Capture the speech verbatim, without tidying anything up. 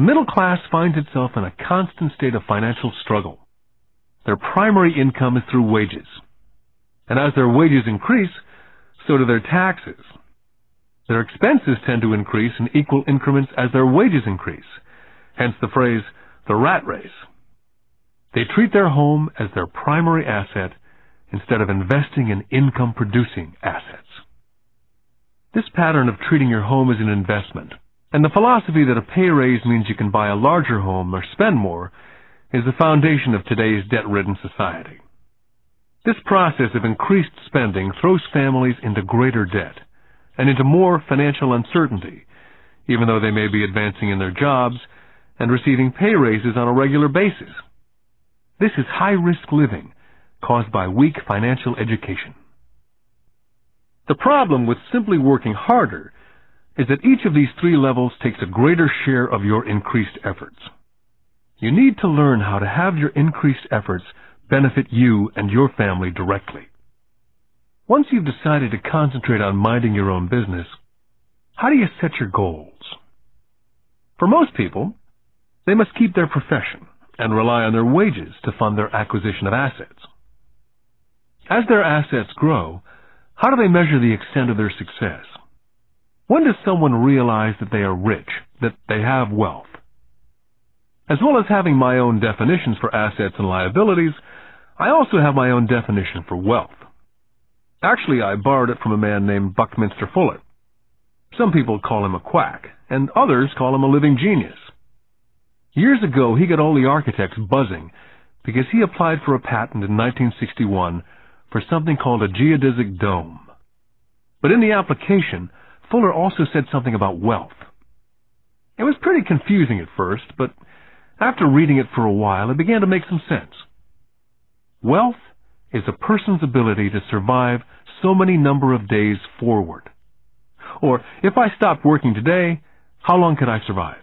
The middle class finds itself in a constant state of financial struggle. Their primary income is through wages. And as their wages increase, so do their taxes. Their expenses tend to increase in equal increments as their wages increase, hence the phrase, the rat race. They treat their home as their primary asset instead of investing in income-producing assets. This pattern of treating your home as an investment, and the philosophy that a pay raise means you can buy a larger home or spend more, is the foundation of today's debt-ridden society. This process of increased spending throws families into greater debt and into more financial uncertainty, even though they may be advancing in their jobs and receiving pay raises on a regular basis. This is high-risk living caused by weak financial education. The problem with simply working harder is that each of these three levels takes a greater share of your increased efforts. You need to learn how to have your increased efforts benefit you and your family directly. Once you've decided to concentrate on minding your own business, how do you set your goals? For most people, they must keep their profession and rely on their wages to fund their acquisition of assets. As their assets grow, how do they measure the extent of their success? When does someone realize that they are rich, that they have wealth? As well as having my own definitions for assets and liabilities, I also have my own definition for wealth. Actually, I borrowed it from a man named Buckminster Fuller. Some people call him a quack, and others call him a living genius. Years ago, he got all the architects buzzing because he applied for a patent in nineteen sixty-one for something called a geodesic dome. But in the application, Fuller also said something about wealth. It was pretty confusing at first, but after reading it for a while, it began to make some sense. Wealth is a person's ability to survive so many number of days forward. Or, if I stopped working today, how long could I survive?